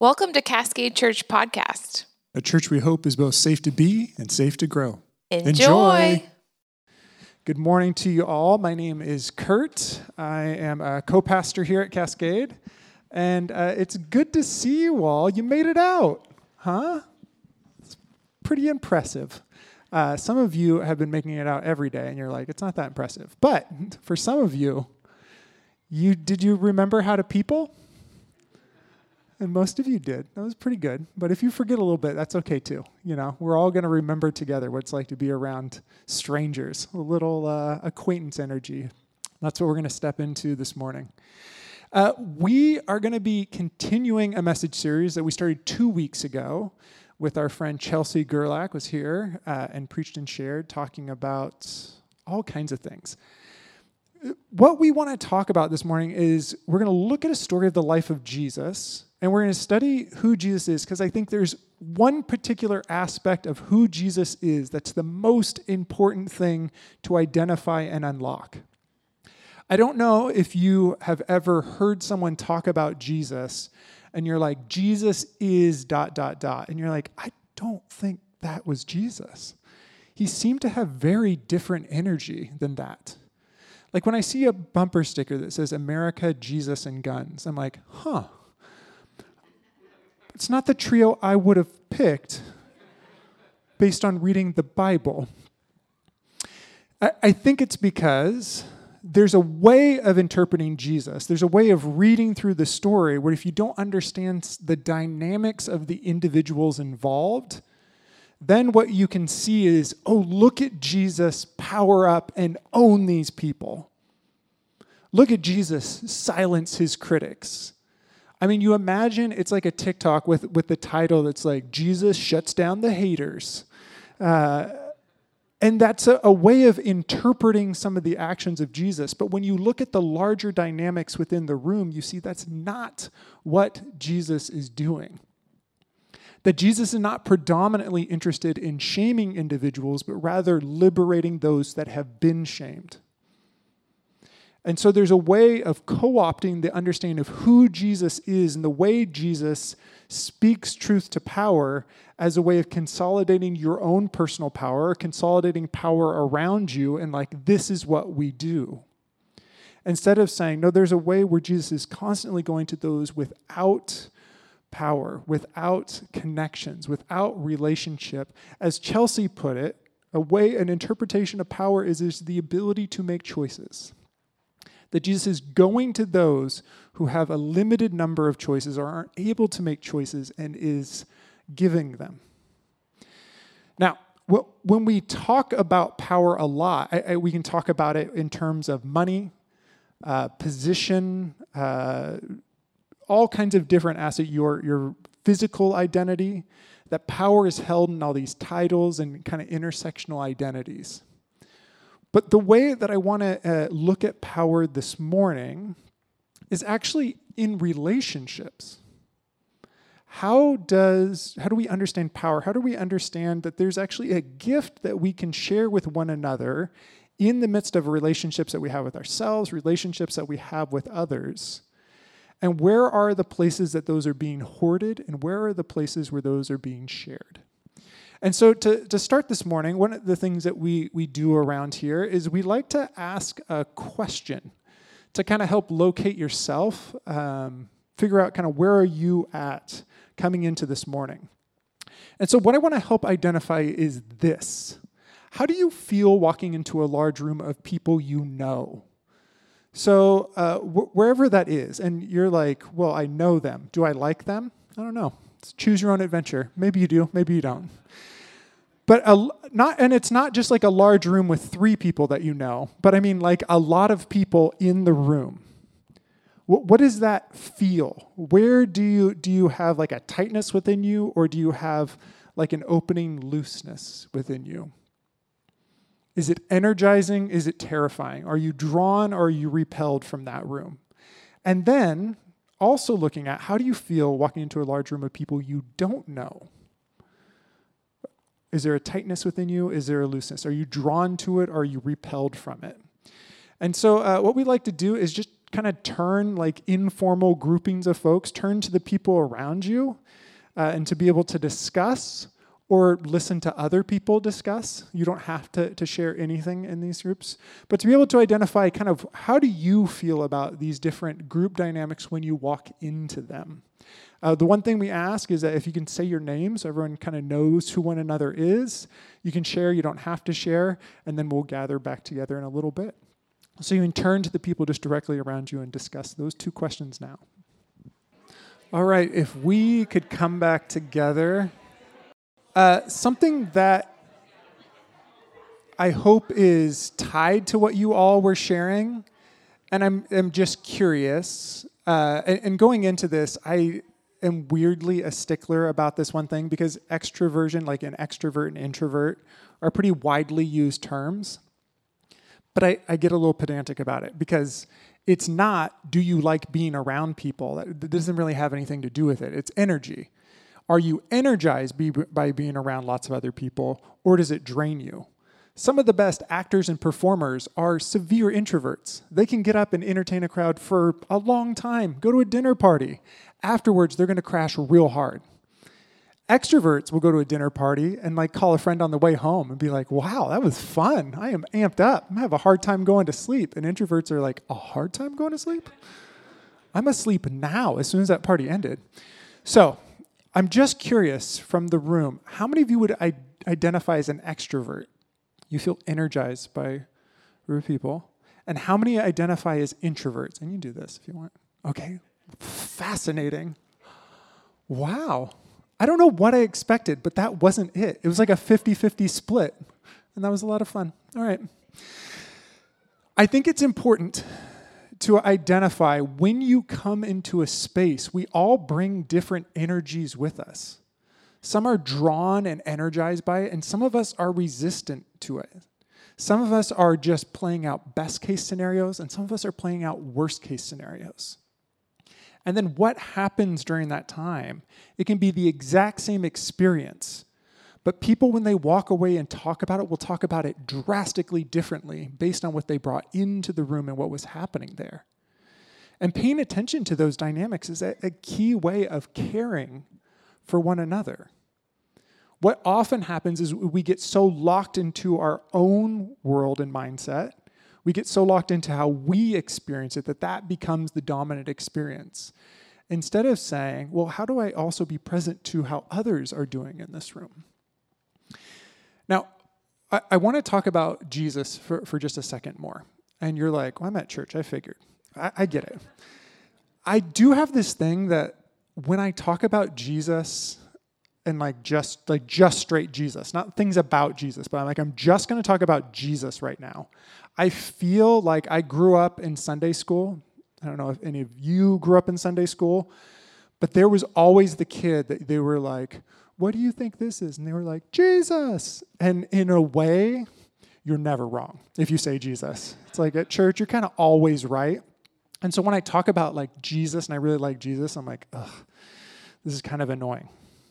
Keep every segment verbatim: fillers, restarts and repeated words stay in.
Welcome to Cascade Church Podcast. A church we hope is both safe to be and safe to grow. Enjoy. Enjoy. Good morning to you all. My name is Kurt. I am a co-pastor here at Cascade, and uh, it's good to see you all. You made it out, huh? It's pretty impressive. Uh, some of you have been making it out every day, and you're like, it's not that impressive. But for some of you, you did you remember how to people? And most of you did. That was pretty good. But if you forget a little bit, that's okay too. You know, we're all going to remember together what it's like to be around strangers, a little uh, acquaintance energy. That's what we're going to step into this morning. Uh, we are going to be continuing a message series that we started two weeks ago with our friend Chelsea Gerlach was here uh, and preached and shared, talking about all kinds of things. What we want to talk about this morning is we're going to look at a story of the life of Jesus, and we're going to study who Jesus is, because I think there's one particular aspect of who Jesus is that's the most important thing to identify and unlock. I don't know if you have ever heard someone talk about Jesus, and you're like, Jesus is dot, dot, dot, and you're like, I don't think that was Jesus. He seemed to have very different energy than that. Like when I see a bumper sticker that says America, Jesus, and guns, I'm like, huh. It's not the trio I would have picked based on reading the Bible. I, I think it's because there's a way of interpreting Jesus. There's a way of reading through the story where if you don't understand the dynamics of the individuals involved, then what you can see is, oh, look at Jesus power up and own these people. Look at Jesus silence his critics. I mean, you imagine it's like a TikTok with, with the title that's like, Jesus shuts down the haters. Uh, and that's a, a way of interpreting some of the actions of Jesus. But when you look at the larger dynamics within the room, you see that's not what Jesus is doing. That Jesus is not predominantly interested in shaming individuals, but rather liberating those that have been shamed. And so there's a way of co-opting the understanding of who Jesus is and the way Jesus speaks truth to power as a way of consolidating your own personal power, consolidating power around you, and like, this is what we do. Instead of saying, no, there's a way where Jesus is constantly going to those without power, without connections, without relationship. As Chelsea put it, a way, an interpretation of power is, is the ability to make choices. That Jesus is going to those who have a limited number of choices or aren't able to make choices and is giving them. Now, when we talk about power a lot, I, I, we can talk about it in terms of money, uh, position, uh, all kinds of different assets, your, your physical identity, that power is held in all these titles and kind of intersectional identities. But the way that I want to uh, look at power this morning is actually in relationships. How does, how do we understand power? How do we understand that there's actually a gift that we can share with one another in the midst of relationships that we have with ourselves, relationships that we have with others? And where are the places that those are being hoarded, and where are the places where those are being shared? And so to, to start this morning, one of the things that we, we do around here is we like to ask a question to kind of help locate yourself, um, figure out kind of where are you at coming into this morning. And so what I want to help identify is this. How do you feel walking into a large room of people you know? So uh, wh- wherever that is, and you're like, well, I know them. Do I like them? I don't know. It's choose your own adventure. Maybe you do, maybe you don't. But a, not, and it's not just like a large room with three people that you know, but I mean like a lot of people in the room. What, what does that feel? Where do you do you have like a tightness within you, or do you have like an opening looseness within you? Is it energizing? Is it terrifying? Are you drawn or are you repelled from that room? And then also looking at how do you feel walking into a large room of people you don't know? Is there a tightness within you? Is there a looseness? Are you drawn to it or are you repelled from it? And so uh, what we like to do is just kind of turn like informal groupings of folks, turn to the people around you uh, and to be able to discuss or listen to other people discuss. You don't have to, to share anything in these groups, but to be able to identify kind of how do you feel about these different group dynamics when you walk into them. Uh, the one thing we ask is that if you can say your name so everyone kind of knows who one another is, you can share, you don't have to share, and then we'll gather back together in a little bit. So you can turn to the people just directly around you and discuss those two questions now. All right, if we could come back together. Uh, something that I hope is tied to what you all were sharing, and I'm, I'm just curious, uh, and, and going into this, I am weirdly a stickler about this one thing because extroversion, like an extrovert and introvert, are pretty widely used terms. But I, I get a little pedantic about it because it's not, do you like being around people? That, that doesn't really have anything to do with it. It's energy. Are you energized be, by being around lots of other people, or does it drain you? Some of the best actors and performers are severe introverts. They can get up and entertain a crowd for a long time, go to a dinner party. Afterwards, they're going to crash real hard. Extroverts will go to a dinner party and like call a friend on the way home and be like, wow, that was fun. I am amped up. I have a hard time going to sleep. And introverts are like, a hard time going to sleep? I'm asleep now as soon as that party ended. So I'm just curious from the room, how many of you would I- identify as an extrovert? You feel energized by a group of people. And how many identify as introverts? And you can do this if you want. Okay, fascinating. Wow. I don't know what I expected, but that wasn't it. It was like a fifty-fifty split, and that was a lot of fun. All right. I think it's important to identify when you come into a space, we all bring different energies with us. Some are drawn and energized by it, and some of us are resistant to it. Some of us are just playing out best case scenarios, and some of us are playing out worst case scenarios. And then what happens during that time? It can be the exact same experience, but people, when they walk away and talk about it, will talk about it drastically differently based on what they brought into the room and what was happening there. And paying attention to those dynamics is a, a key way of caring for one another. What often happens is we get so locked into our own world and mindset, we get so locked into how we experience it that that becomes the dominant experience. Instead of saying, well, how do I also be present to how others are doing in this room? Now, I, I want to talk about Jesus for, for just a second more. And you're like, well, I'm at church. I figured. I, I get it. I do have this thing that when I talk about Jesus and like just like just straight Jesus, not things about Jesus, but I'm like, I'm just going to talk about Jesus right now. I feel like I grew up in Sunday school. I don't know if any of you grew up in Sunday school, but there was always the kid that they were like, what do you think this is? And they were like, Jesus. And in a way, you're never wrong if you say Jesus. It's like at church, you're kind of always right. And so when I talk about like Jesus and I really like Jesus, I'm like, ugh, this is kind of annoying.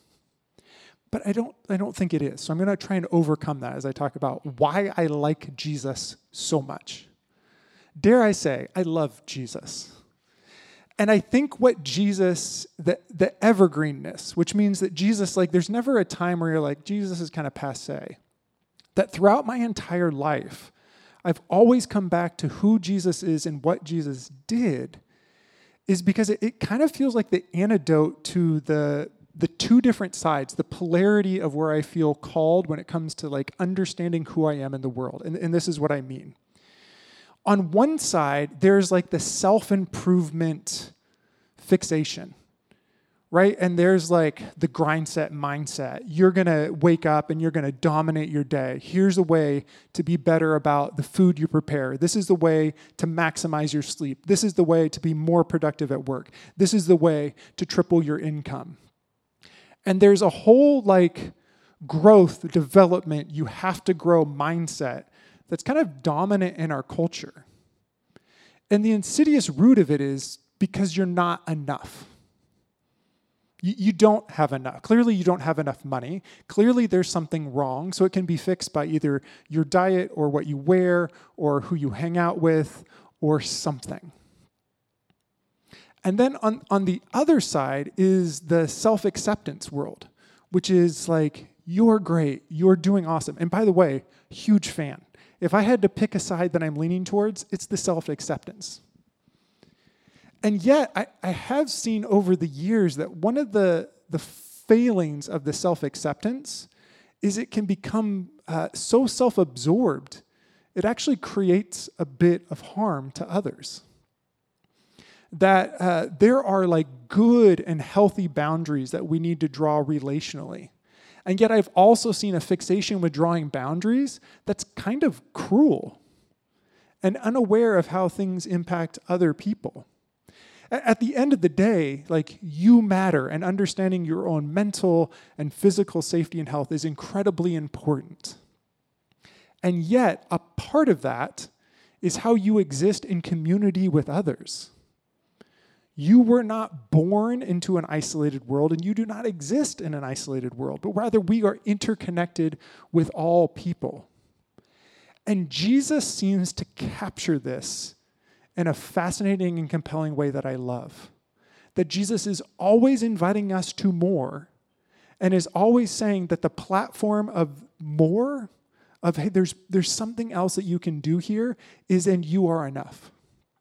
But I don't I don't think it is. So I'm going to try and overcome that as I talk about why I like Jesus so much. Dare I say, I love Jesus. And I think what Jesus, the, the evergreenness, which means that Jesus, like there's never a time where you're like, Jesus is kind of passé. That throughout my entire life, I've always come back to who Jesus is and what Jesus did, is because it, it kind of feels like the antidote to the the two different sides, the polarity of where I feel called when it comes to like understanding who I am in the world. And, and this is what I mean. On one side, there's like the self-improvement fixation, right? And there's like the grind set mindset. You're going to wake up and you're going to dominate your day. Here's a way to be better about the food you prepare. This is the way to maximize your sleep. This is the way to be more productive at work. This is the way to triple your income. And there's a whole like growth, development, you have to grow mindset that's kind of dominant in our culture. And the insidious root of it is because you're not enough. You, you don't have enough. Clearly, you don't have enough money. Clearly, there's something wrong. So it can be fixed by either your diet or what you wear or who you hang out with or something. And then on, on the other side is the self-acceptance world, which is like, you're great, you're doing awesome. And by the way, huge fan. If I had to pick a side that I'm leaning towards, it's the self-acceptance. And yet, I, I have seen over the years that one of the, the failings of the self-acceptance is it can become uh, so self-absorbed, it actually creates a bit of harm to others. That uh, there are like good and healthy boundaries that we need to draw relationally. And yet I've also seen a fixation with drawing boundaries that's kind of cruel and unaware of how things impact other people. At the end of the day, like, you matter, and understanding your own mental and physical safety and health is incredibly important. And yet, a part of that is how you exist in community with others. You were not born into an isolated world, and you do not exist in an isolated world, but rather we are interconnected with all people. And Jesus seems to capture this in a fascinating and compelling way that I love. That Jesus is always inviting us to more, and is always saying that the platform of more, of hey, there's, there's something else that you can do here, is and you are enough.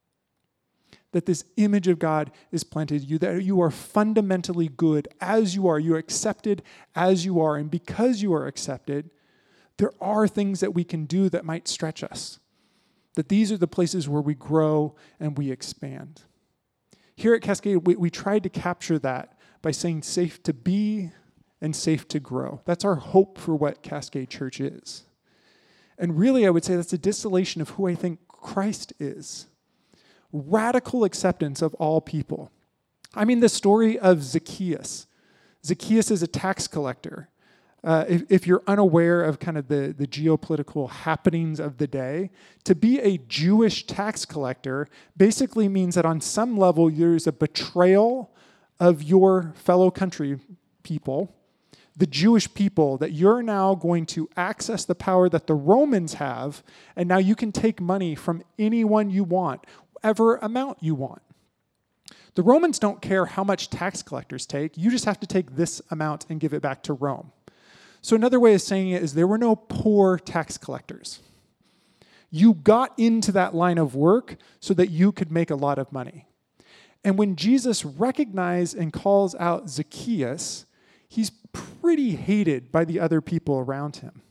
That this image of God is planted in you, that you are fundamentally good as you are. You're accepted as you are. And because you are accepted, there are things that we can do that might stretch us. That these are the places where we grow and we expand. Here at Cascade, we, we tried to capture that by saying safe to be and safe to grow. That's our hope for what Cascade Church is. And really, I would say that's a distillation of who I think Christ is. Radical acceptance of all people. I mean, the story of Zacchaeus. Zacchaeus is a tax collector. Uh, if, if you're unaware of kind of the, the geopolitical happenings of the day, to be a Jewish tax collector basically means that on some level there's a betrayal of your fellow country people, the Jewish people, that you're now going to access the power that the Romans have, and now you can take money from anyone you want, whatever amount you want. The Romans don't care how much tax collectors take. You just have to take this amount and give it back to Rome. So another way of saying it is there were no poor tax collectors. You got into that line of work so that you could make a lot of money. And when Jesus recognized and calls out Zacchaeus, he's pretty hated by the other people around him.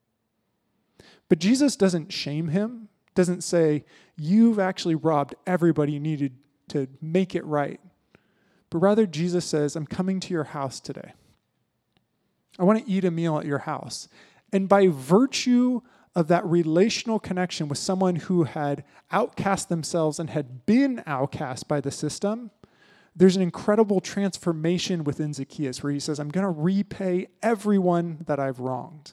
But Jesus doesn't shame him, doesn't say, you've actually robbed everybody you needed to make it right. But rather, Jesus says, I'm coming to your house today. I want to eat a meal at your house. And by virtue of that relational connection with someone who had outcast themselves and had been outcast by the system, there's an incredible transformation within Zacchaeus where he says, I'm going to repay everyone that I've wronged.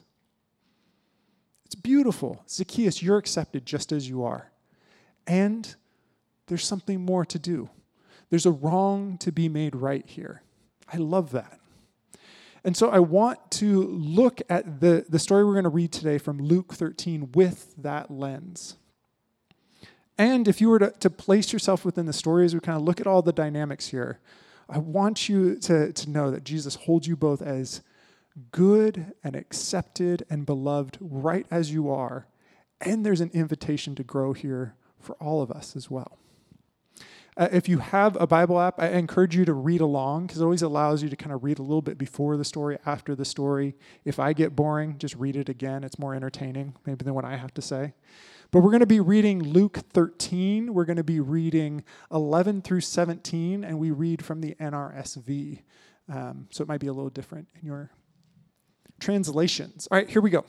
It's beautiful. Zacchaeus, you're accepted just as you are. And there's something more to do. There's a wrong to be made right here. I love that. And so I want to look at the, the story we're going to read today from Luke thirteen with that lens. And if you were to, to place yourself within the story as we kind of look at all the dynamics here, I want you to, to know that Jesus holds you both as good and accepted and beloved right as you are. And there's an invitation to grow here for all of us as well. Uh, if you have a Bible app, I encourage you to read along because it always allows you to kind of read a little bit before the story, after the story. If I get boring, just read it again. It's more entertaining maybe than what I have to say. But we're going to be reading Luke thirteen. We're going to be reading eleven through seventeen, and we read from the N R S V. Um, so it might be a little different in your translations. All right, here we go.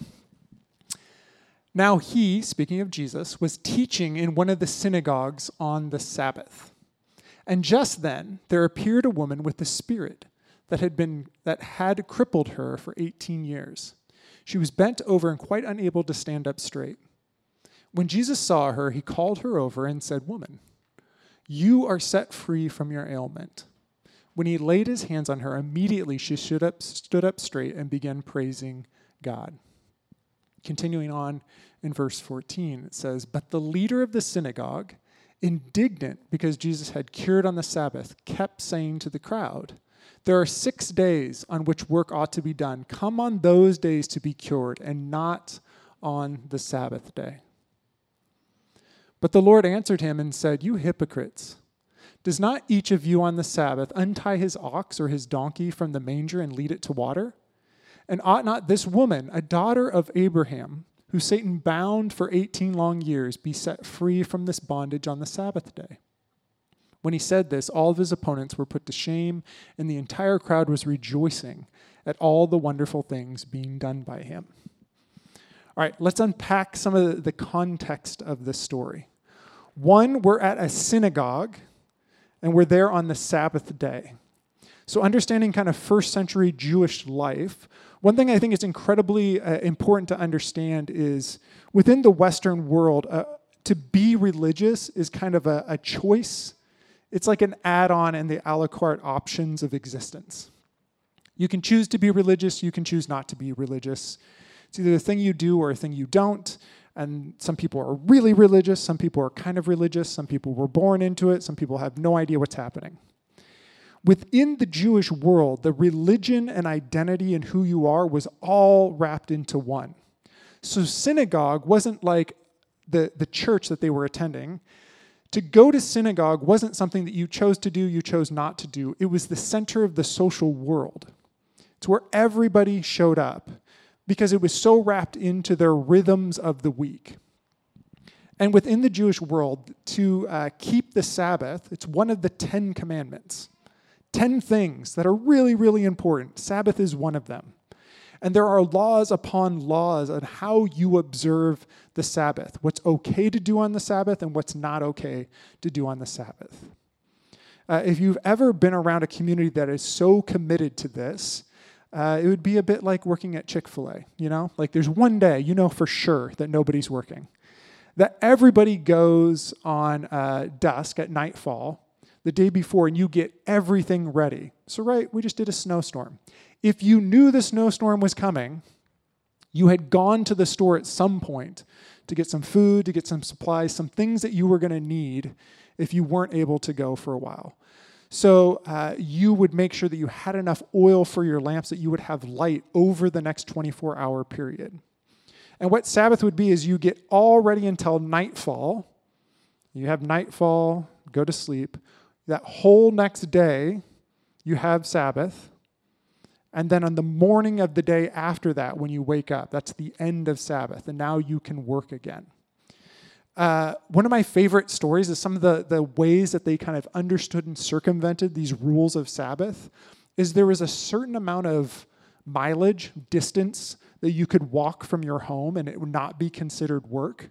Now he, speaking of Jesus, was teaching in one of the synagogues on the Sabbath. And just then there appeared a woman with a spirit that had been that had crippled her for eighteen years. She was bent over and quite unable to stand up straight. When Jesus saw her, he called her over and said, "Woman, you are set free from your ailment." When he laid his hands on her, immediately she stood up, stood up straight and began praising God. Continuing on in verse fourteen, it says, "But the leader of the synagogue indignant because Jesus had cured on the Sabbath, kept saying to the crowd, "There are six days on which work ought to be done. Come on those days to be cured, and not on the Sabbath day." But the Lord answered him and said, "You hypocrites, does not each of you on the Sabbath untie his ox or his donkey from the manger and lead it to water? And ought not this woman, a daughter of Abraham, who Satan bound for eighteen long years, be set free from this bondage on the Sabbath day?" When he said this, all of his opponents were put to shame, and the entire crowd was rejoicing at all the wonderful things being done by him. All right, let's unpack some of the context of this story. One, we're at a synagogue, and we're there on the Sabbath day. So understanding kind of first century Jewish life, one thing I think is incredibly uh, important to understand is within the Western world, uh, to be religious is kind of a, a choice. It's like an add-on in the a la carte options of existence. You can choose to be religious, you can choose not to be religious. It's either a thing you do or a thing you don't. And some people are really religious, some people are kind of religious, some people were born into it, some people have no idea what's happening. Within the Jewish world, the religion and identity and who you are was all wrapped into one. So synagogue wasn't like the, the church that they were attending. To go to synagogue wasn't something that you chose to do, you chose not to do. It was the center of the social world. It's where everybody showed up because it was so wrapped into their rhythms of the week. And within the Jewish world, to uh, keep the Sabbath, it's one of the Ten Commandments. Ten things that are really, really important. Sabbath is one of them. And there are laws upon laws on how you observe the Sabbath, what's okay to do on the Sabbath and what's not okay to do on the Sabbath. Uh, if you've ever been around a community that is so committed to this, uh, it would be a bit like working at Chick-fil-A, you know? Like there's one day you know for sure that nobody's working. That everybody goes on uh, dusk at nightfall the day before and you get everything ready. So right, we just did a snowstorm. If you knew the snowstorm was coming, you had gone to the store at some point to get some food, to get some supplies, some things that you were going to need if you weren't able to go for a while. So uh, you would make sure that you had enough oil for your lamps that you would have light over the next twenty-four hour period. And what Sabbath would be is you get all ready until nightfall. You have nightfall, go to sleep. That whole next day, you have Sabbath. And then on the morning of the day after that, when you wake up, that's the end of Sabbath. And now you can work again. Uh, one of my favorite stories is some of the, the ways that they kind of understood and circumvented these rules of Sabbath is there was a certain amount of mileage, distance, that you could walk from your home and it would not be considered work.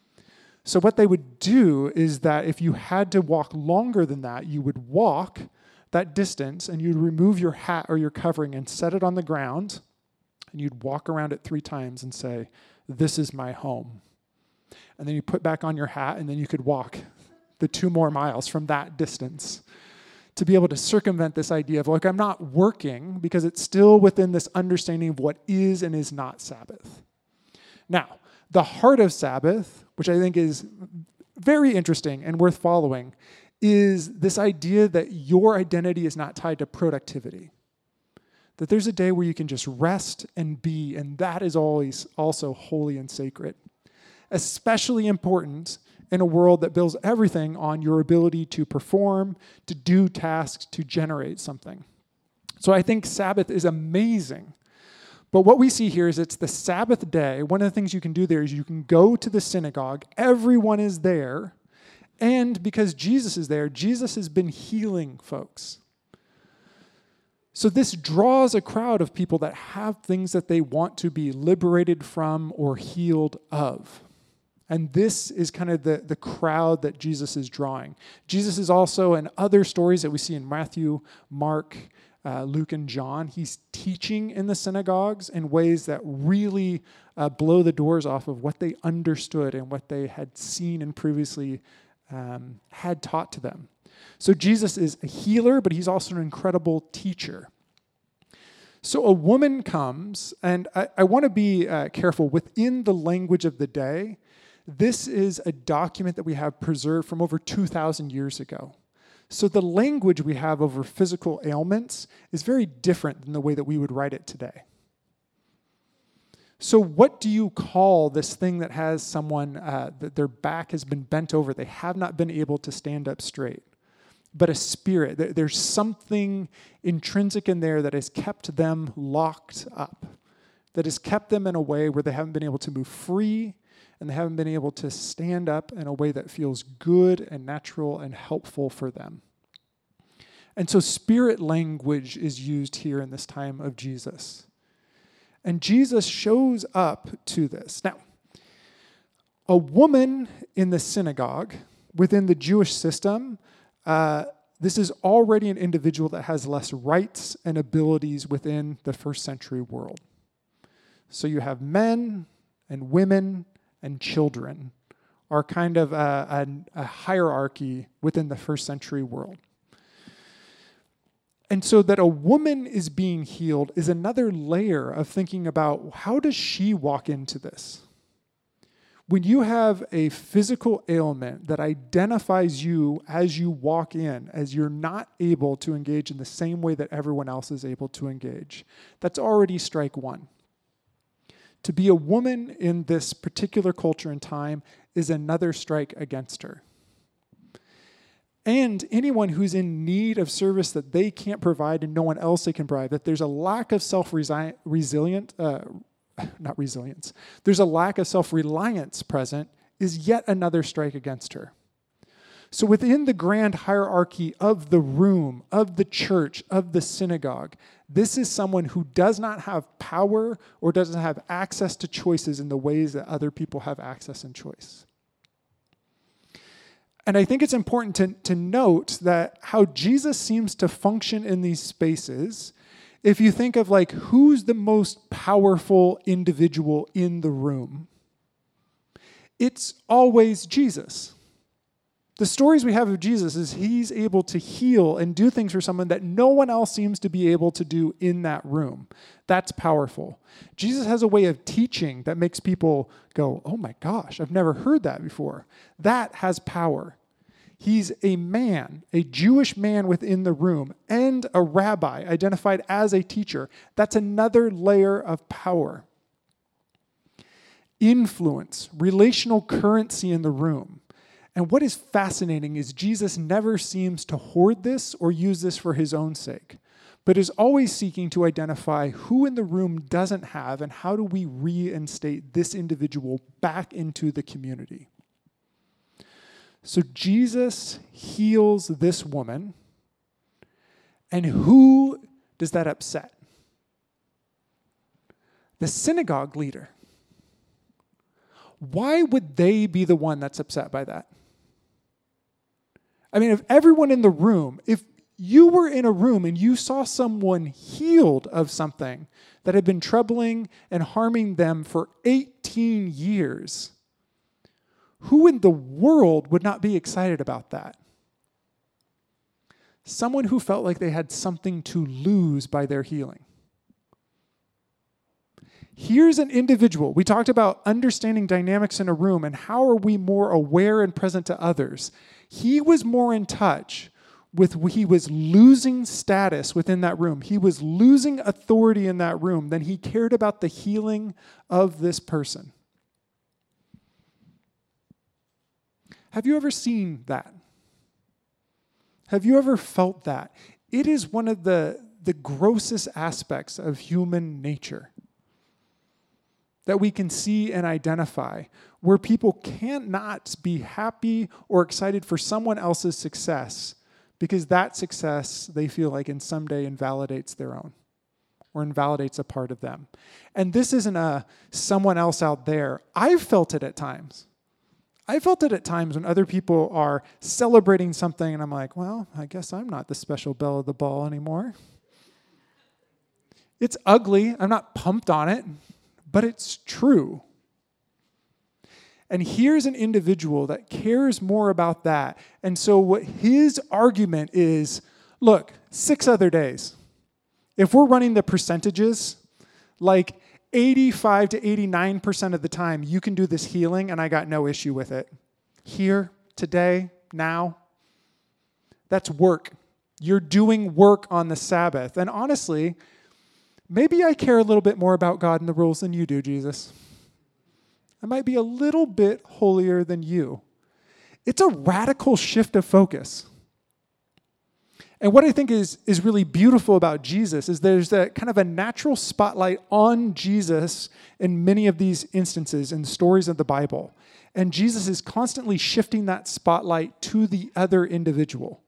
So what they would do is that if you had to walk longer than that, you would walk that distance and you'd remove your hat or your covering and set it on the ground and you'd walk around it three times and say, "This is my home." And then you put back on your hat and then you could walk the two more miles from that distance to be able to circumvent this idea of like, I'm not working because it's still within this understanding of what is and is not Sabbath. Now, the heart of Sabbath, which I think is very interesting and worth following, is this idea that your identity is not tied to productivity. That there's a day where you can just rest and be, and that is always also holy and sacred. Especially important in a world that builds everything on your ability to perform, to do tasks, to generate something. So I think Sabbath is amazing. But what we see here is it's the Sabbath day. One of the things you can do there is you can go to the synagogue. Everyone is there. And because Jesus is there, Jesus has been healing folks. So this draws a crowd of people that have things that they want to be liberated from or healed of. And this is kind of the, the crowd that Jesus is drawing. Jesus is also in other stories that we see in Matthew, Mark, uh, Luke, and John. He's teaching in the synagogues in ways that really uh, blow the doors off of what they understood and what they had seen and previously um, had taught to them. So Jesus is a healer, but he's also an incredible teacher. So a woman comes, and I, I want to be uh, careful within the language of the day. this is a document that we have preserved from over two thousand years ago. So the language we have over physical ailments is very different than the way that we would write it today. So what do you call this thing that has someone, uh, that their back has been bent over, they have not been able to stand up straight? But a spirit, there's something intrinsic in there that has kept them locked up, that has kept them in a way where they haven't been able to move free, and they haven't been able to stand up in a way that feels good and natural and helpful for them. And so spirit language is used here in this time of Jesus. And Jesus shows up to this. Now, a woman in the synagogue, within the Jewish system, uh, this is already an individual that has less rights and abilities within the first century world. So you have men and women and children are kind of a, a, a hierarchy within the first century world. And so that a woman is being healed is another layer of thinking about how does she walk into this? When you have a physical ailment that identifies you as you walk in, as you're not able to engage in the same way that everyone else is able to engage, that's already strike one. To be a woman in this particular culture and time is another strike against her. And anyone who's in need of service that they can't provide and no one else they can provide, that there's a lack of self-resilient, uh, not resilience, there's a lack of self-reliance present, is yet another strike against her. So within the grand hierarchy of the room, of the church, of the synagogue, this is someone who does not have power or doesn't have access to choices in the ways that other people have access and choice. And I think it's important to, to note that how Jesus seems to function in these spaces, if you think of like, who's the most powerful individual in the room? It's always Jesus. The stories we have of Jesus is he's able to heal and do things for someone that no one else seems to be able to do in that room. That's powerful. Jesus has a way of teaching that makes people go, oh my gosh, I've never heard that before. That has power. He's a man, a Jewish man within the room, and a rabbi identified as a teacher. That's another layer of power. Influence, relational currency in the room. And what is fascinating is Jesus never seems to hoard this or use this for his own sake, but is always seeking to identify who in the room doesn't have and how do we reinstate this individual back into the community. So Jesus heals this woman, and who does that upset? The synagogue leader. Why would they be the one that's upset by that? I mean, if everyone in the room, if you were in a room and you saw someone healed of something that had been troubling and harming them for eighteen years, who in the world would not be excited about that? Someone who felt like they had something to lose by their healing. Here's an individual. We talked about understanding dynamics in a room and how are we more aware and present to others. He was more in touch with, he was losing status within that room. He was losing authority in that room than he cared about the healing of this person. Have you ever seen that? Have you ever felt that? It is one of the, the grossest aspects of human nature that we can see and identify, where people can't not be happy or excited for someone else's success because that success, they feel like in some day invalidates their own or invalidates a part of them. And this isn't a someone else out there. I've felt it at times. I felt it at times when other people are celebrating something and I'm like, well, I guess I'm not the special belle of the ball anymore. It's ugly. I'm not pumped on it, but it's true. And here's an individual that cares more about that. And so what his argument is, look, six other days. If we're running the percentages, like eighty-five to eighty-nine percent of the time, you can do this healing, and I got no issue with it. Here, today, now, that's work. You're doing work on the Sabbath. And honestly, maybe I care a little bit more about God and the rules than you do, Jesus. I might be a little bit holier than you. It's a radical shift of focus. And what I think is, is really beautiful about Jesus is there's a kind of a natural spotlight on Jesus in many of these instances in stories of the Bible. And Jesus is constantly shifting that spotlight to the other individual.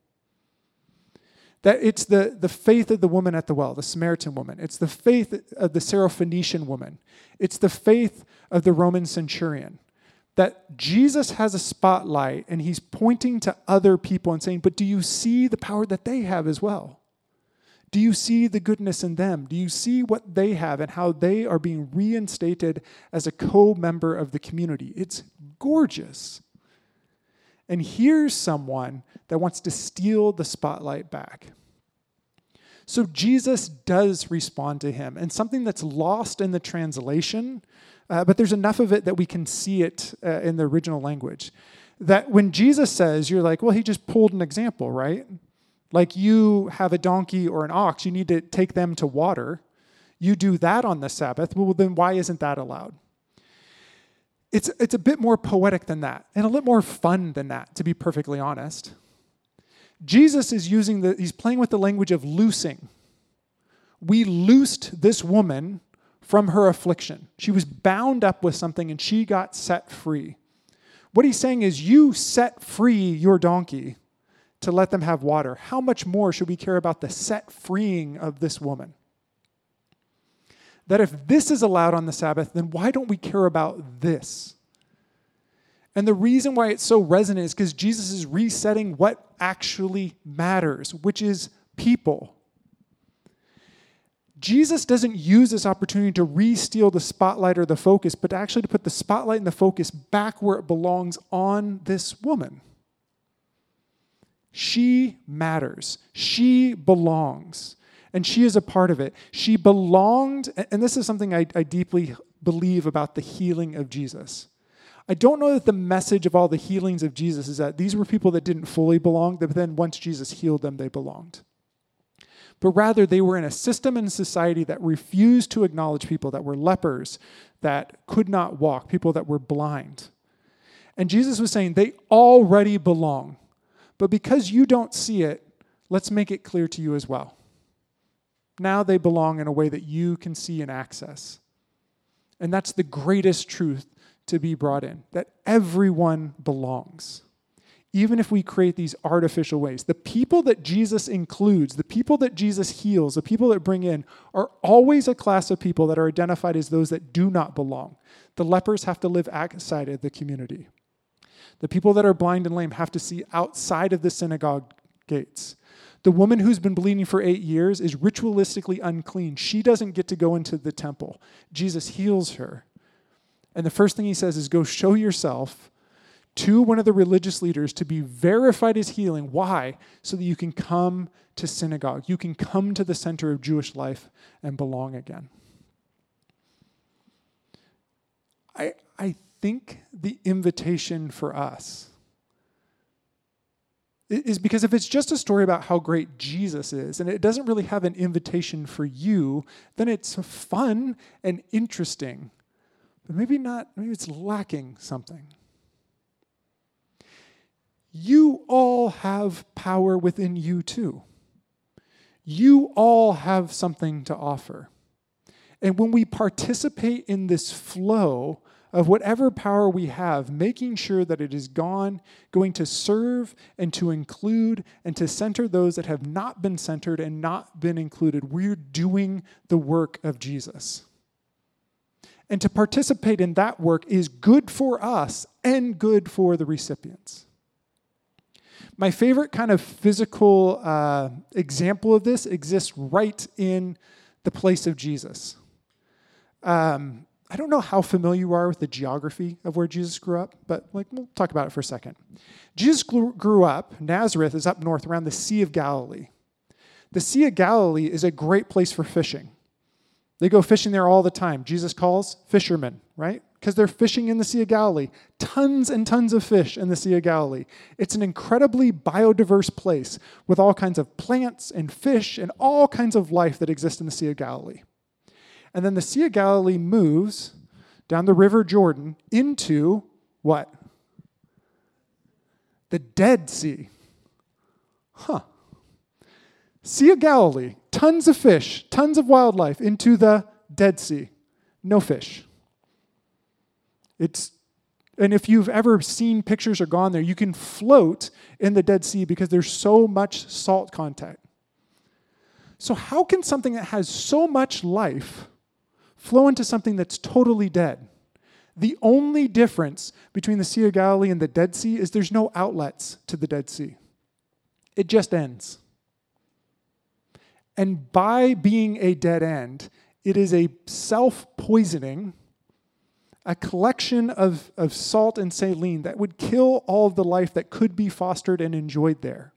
That it's the, the faith of the woman at the well, the Samaritan woman. It's the faith of the Syrophoenician woman. It's the faith of the Roman centurion. That Jesus has a spotlight and he's pointing to other people and saying, but do you see the power that they have as well? Do you see the goodness in them? Do you see what they have and how they are being reinstated as a co-member of the community? It's gorgeous. And here's someone that wants to steal the spotlight back. So Jesus does respond to him, and something that's lost in the translation, uh, but there's enough of it that we can see it uh, in the original language. That when Jesus says, you're like, well, he just pulled an example, right? Like you have a donkey or an ox, you need to take them to water. You do that on the Sabbath. Well, then why isn't that allowed? It's, it's a bit more poetic than that and a little more fun than that, to be perfectly honest. Jesus is using the, he's playing with the language of loosing. We loosed this woman from her affliction. She was bound up with something and she got set free. What he's saying is you set free your donkey to let them have water. How much more should we care about the set freeing of this woman? That if this is allowed on the Sabbath, then why don't we care about this? And the reason why it's so resonant is because Jesus is resetting what actually matters, which is people. Jesus doesn't use this opportunity to re-steal the spotlight or the focus, but actually to put the spotlight and the focus back where it belongs on this woman. She matters. She belongs. And she is a part of it. She belonged, and this is something I, I deeply believe about the healing of Jesus. I don't know that the message of all the healings of Jesus is that these were people that didn't fully belong, but then once Jesus healed them, they belonged. But rather, they were in a system and society that refused to acknowledge people that were lepers, that could not walk, people that were blind. And Jesus was saying, they already belong. But because you don't see it, let's make it clear to you as well. Now they belong in a way that you can see and access. And that's the greatest truth to be brought in, that everyone belongs. Even if we create these artificial ways. The people that Jesus includes, the people that Jesus heals, the people that bring in are always a class of people that are identified as those that do not belong. The lepers have to live outside of the community. The people that are blind and lame have to see outside of the synagogue gates. The woman who's been bleeding for eight years is ritualistically unclean. She doesn't get to go into the temple. Jesus heals her. And the first thing he says is, go show yourself to one of the religious leaders to be verified as healing. Why? So that you can come to synagogue. You can come to the center of Jewish life and belong again. I, I think the invitation for us is because if it's just a story about how great Jesus is, and it doesn't really have an invitation for you, then it's fun and interesting. But maybe not, maybe it's lacking something. You all have power within you too. You all have something to offer. And when we participate in this flow of whatever power we have, making sure that it is gone, going to serve and to include and to center those that have not been centered and not been included, we're doing the work of Jesus. And to participate in that work is good for us and good for the recipients. My favorite kind of physical uh, example of this exists right in the place of Jesus. Um, I don't know how familiar you are with the geography of where Jesus grew up, but like we'll talk about it for a second. Jesus grew up, Nazareth is up north around the Sea of Galilee. The Sea of Galilee is a great place for fishing. They go fishing there all the time. Jesus calls fishermen, right? Because they're fishing in the Sea of Galilee. Tons and tons of fish in the Sea of Galilee. It's an incredibly biodiverse place with all kinds of plants and fish and all kinds of life that exist in the Sea of Galilee. And then the Sea of Galilee moves down the River Jordan into what? The Dead Sea. Huh. Sea of Galilee, tons of fish, tons of wildlife, into the Dead Sea. No fish. It's, and if you've ever seen pictures or gone there, you can float in the Dead Sea because there's so much salt content. So how can something that has so much life flow into something that's totally dead? The only difference between the Sea of Galilee and the Dead Sea is there's no outlets to the Dead Sea. It just ends. And by being a dead end, it is a self-poisoning, a collection of, of salt and saline that would kill all of the life that could be fostered and enjoyed there.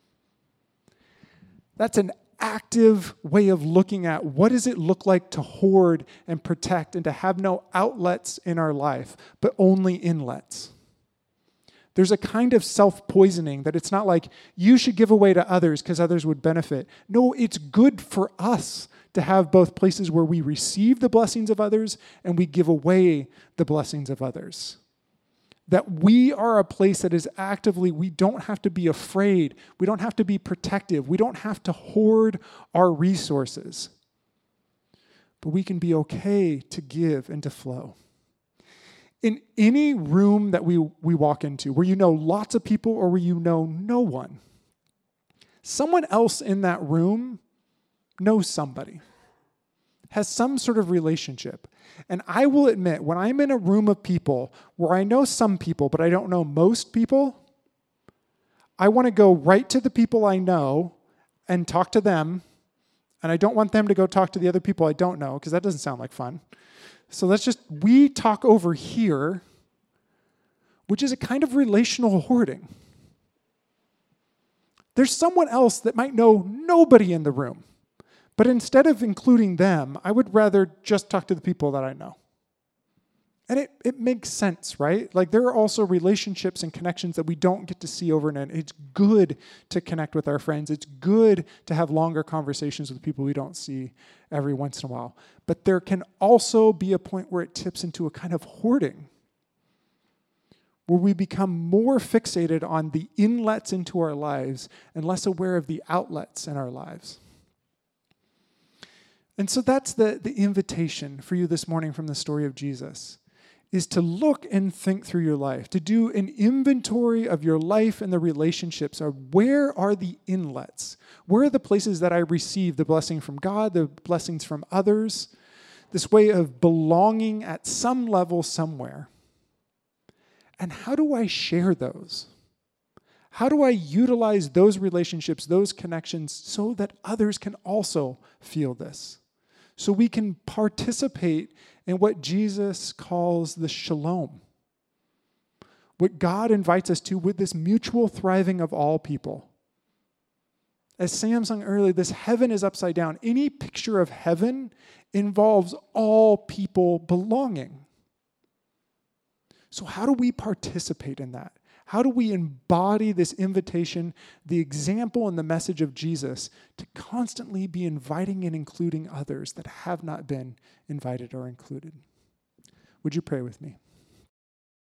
That's an active way of looking at what does it look like to hoard and protect and to have no outlets in our life, but only inlets. There's a kind of self-poisoning that it's not like you should give away to others because others would benefit. No, it's good for us to have both places where we receive the blessings of others and we give away the blessings of others. That we are a place that is actively, we don't have to be afraid. We don't have to be protective. We don't have to hoard our resources. But we can be okay to give and to flow. In any room that we, we walk into, where you know lots of people or where you know no one, someone else in that room knows somebody, has some sort of relationship. And I will admit, when I'm in a room of people where I know some people, but I don't know most people, I want to go right to the people I know and talk to them. And I don't want them to go talk to the other people I don't know, because that doesn't sound like fun. So let's just, we talk over here, which is a kind of relational hoarding. There's someone else that might know nobody in the room. But instead of including them, I would rather just talk to the people that I know. And it, it makes sense, right? Like there are also relationships and connections that we don't get to see over and over. It's good to connect with our friends. It's good to have longer conversations with people we don't see every once in a while. But there can also be a point where it tips into a kind of hoarding, where we become more fixated on the inlets into our lives and less aware of the outlets in our lives. And so that's the, the invitation for you this morning from the story of Jesus, is to look and think through your life, to do an inventory of your life and the relationships of where are the inlets? Where are the places that I receive the blessing from God, the blessings from others, this way of belonging at some level somewhere? And how do I share those? How do I utilize those relationships, those connections, so that others can also feel this? So we can participate in what Jesus calls the shalom, what God invites us to with this mutual thriving of all people. As Sam sung earlier, this heaven is upside down. Any picture of heaven involves all people belonging. So how do we participate in that? How do we embody this invitation, the example and the message of Jesus, to constantly be inviting and including others that have not been invited or included? Would you pray with me?